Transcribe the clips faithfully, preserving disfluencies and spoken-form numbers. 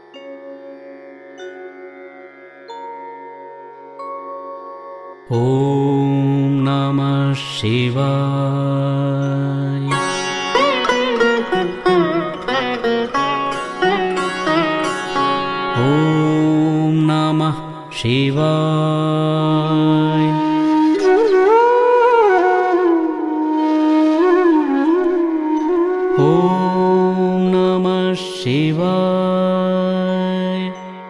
ॐ नमः शिवाय। ॐ नमः शिवाय। ॐ नमः शिवाय।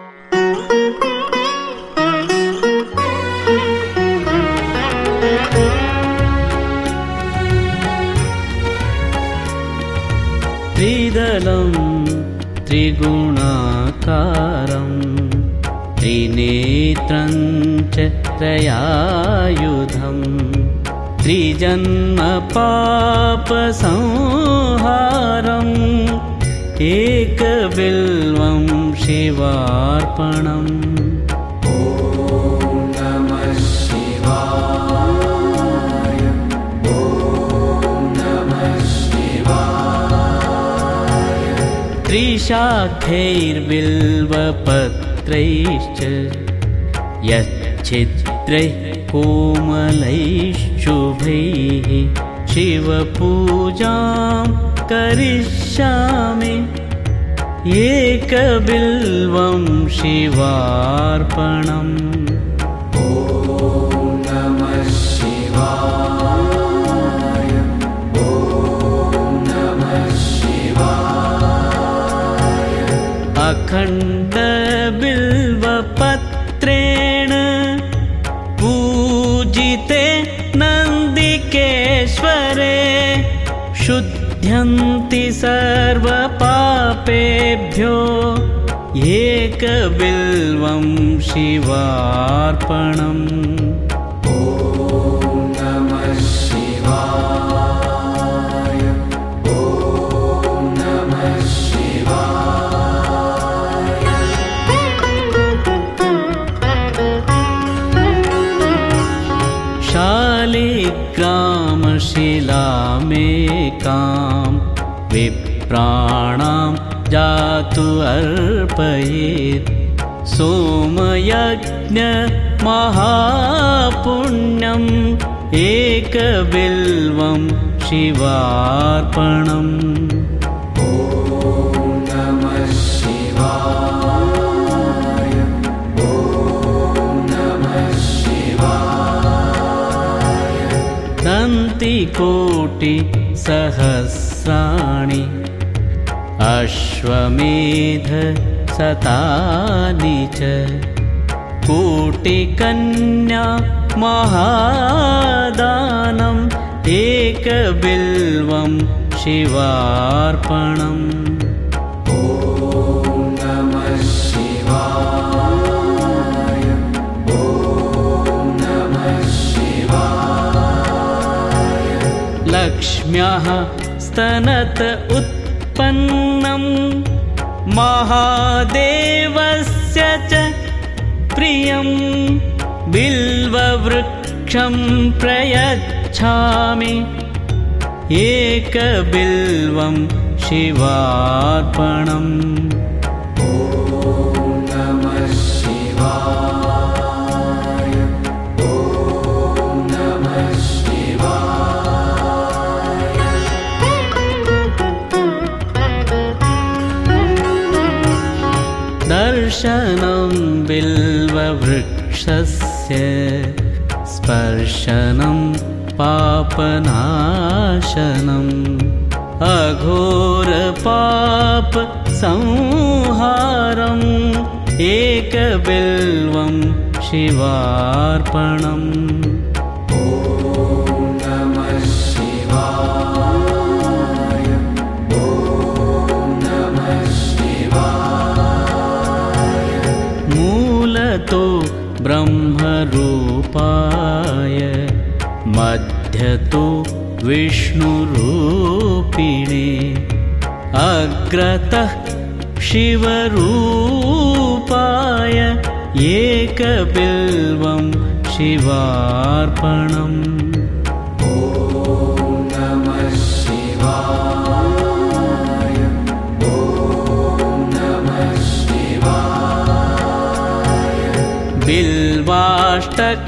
त्रिदलं त्रिगुणाकारं त्रिनेत्रं च त्रयायुधं त्रिजन्मपापसंहारम् एकबिल्वं शिवार्पणम्। त्रिशाखैर्बिल्वपत्रैश्च यच्छिद्रैः कोमलैः शुभैः शिवपूजां करिष्यामि एकबिल्वं शिवार्पणम्। अखण्डबिल्वपत्रेण पूजिते नन्दिकेश्वरे शुध्यन्ति सर्वपापेभ्यो एकबिल्वं शिवार्पणम्। शालिग्रामशिलामेकां विप्राणां जातु अर्पयेत् सोमयज्ञमहापुण्यम् एकबिल्वं शिवार्पणम्। दन्तिकोटिसहस्राणि अश्वमेधशतानि च कोटिकन्या महादानम् एकबिल्वं शिवार्पणम्। लक्ष्म्याः स्तनत उत्पन्नं महादेवस्य च प्रियं बिल्ववृक्षं प्रयच्छामि एकबिल्वं शिवार्पणम्। दर्शनं बिल्ववृक्षस्य स्पर्शनं पापनाशनम् अघोरपापसंहारम् एकबिल्वं शिवार्पणम्। मूलतो ब्रह्मरूपाय मध्यतो विष्णुरूपिणे अग्रतः शिवरूपाय एकबिल्वं शिवार्पणम्।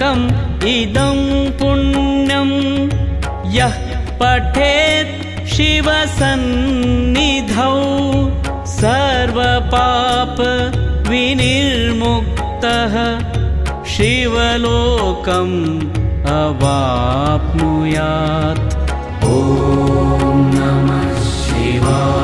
षट्दशाधिकम् इदं पुण्यं यः पठेत् शिवसन्निधौ सर्वपाप विनिर्मुक्तः शिवलोकम् अवाप्नुयात्। ॐ नमः शिवाय।